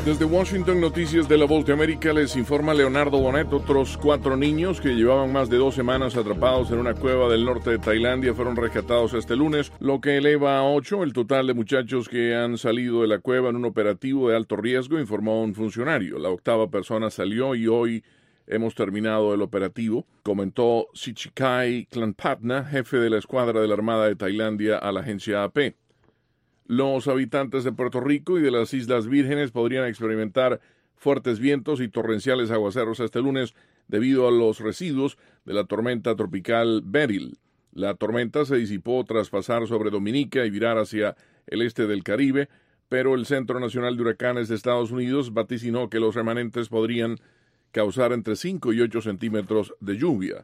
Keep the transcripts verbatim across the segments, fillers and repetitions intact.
Desde Washington, Noticias de la Voz de América, les informa Leonardo Bonet. Otros cuatro niños que llevaban más de dos semanas atrapados en una cueva del norte de Tailandia fueron rescatados este lunes, lo que eleva a ocho el total de muchachos que han salido de la cueva en un operativo de alto riesgo, informó un funcionario. La octava persona salió y hoy hemos terminado el operativo, comentó Sichikai Klanpatna, jefe de la escuadra de la Armada de Tailandia, a la agencia A P. Los habitantes de Puerto Rico y de las Islas Vírgenes podrían experimentar fuertes vientos y torrenciales aguaceros este lunes debido a los residuos de la tormenta tropical Beryl. La tormenta se disipó tras pasar sobre Dominica y virar hacia el este del Caribe, pero el Centro Nacional de Huracanes de Estados Unidos vaticinó que los remanentes podrían causar entre cinco y ocho centímetros de lluvia.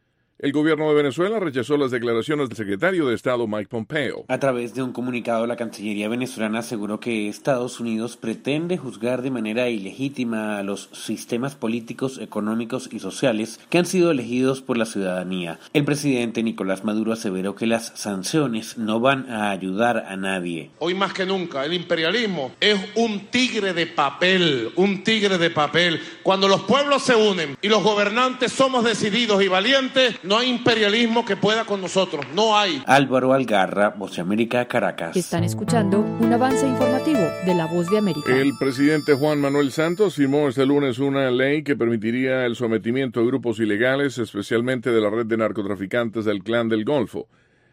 El gobierno de Venezuela rechazó las declaraciones del secretario de Estado Mike Pompeo. A través de un comunicado, la Cancillería venezolana aseguró que Estados Unidos pretende juzgar de manera ilegítima a los sistemas políticos, económicos y sociales que han sido elegidos por la ciudadanía. El presidente Nicolás Maduro aseveró que las sanciones no van a ayudar a nadie. Hoy más que nunca, el imperialismo es un tigre de papel, un tigre de papel. Cuando los pueblos se unen y los gobernantes somos decididos y valientes, no hay imperialismo que pueda con nosotros, no hay. Álvaro Algarra, Voz de América, Caracas. Están escuchando un avance informativo de la Voz de América. El presidente Juan Manuel Santos firmó este lunes una ley que permitiría el sometimiento de grupos ilegales, especialmente de la red de narcotraficantes del Clan del Golfo.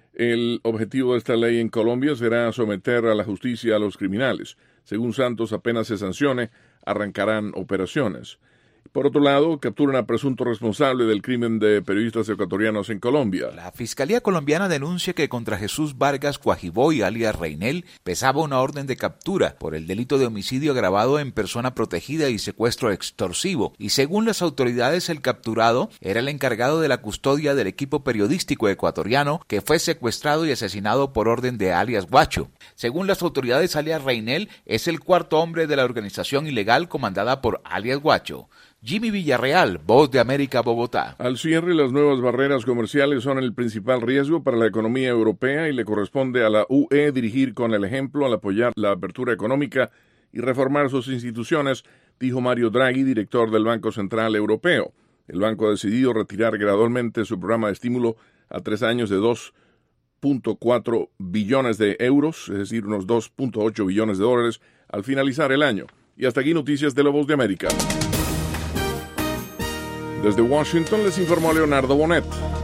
El objetivo de esta ley en Colombia será someter a la justicia a los criminales. Según Santos, apenas se sancione, arrancarán operaciones. Por otro lado, capturan a presunto responsable del crimen de periodistas ecuatorianos en Colombia. La Fiscalía colombiana denuncia que contra Jesús Vargas Cuajiboy, alias Reinel, pesaba una orden de captura por el delito de homicidio agravado en persona protegida y secuestro extorsivo. Y según las autoridades, el capturado era el encargado de la custodia del equipo periodístico ecuatoriano que fue secuestrado y asesinado por orden de alias Guacho. Según las autoridades, alias Reinel es el cuarto hombre de la organización ilegal comandada por alias Guacho. Jimmy Villarreal, Voz de América, Bogotá. Al cierre, las nuevas barreras comerciales son el principal riesgo para la economía europea y le corresponde a la U E dirigir con el ejemplo al apoyar la apertura económica y reformar sus instituciones, dijo Mario Draghi, director del Banco Central Europeo. El banco ha decidido retirar gradualmente su programa de estímulo a tres años de dos punto cuatro billones de euros, es decir, unos dos punto ocho billones de dólares, al finalizar el año. Y hasta aquí noticias de la Voz de América. Desde Washington les informó Leonardo Bonet.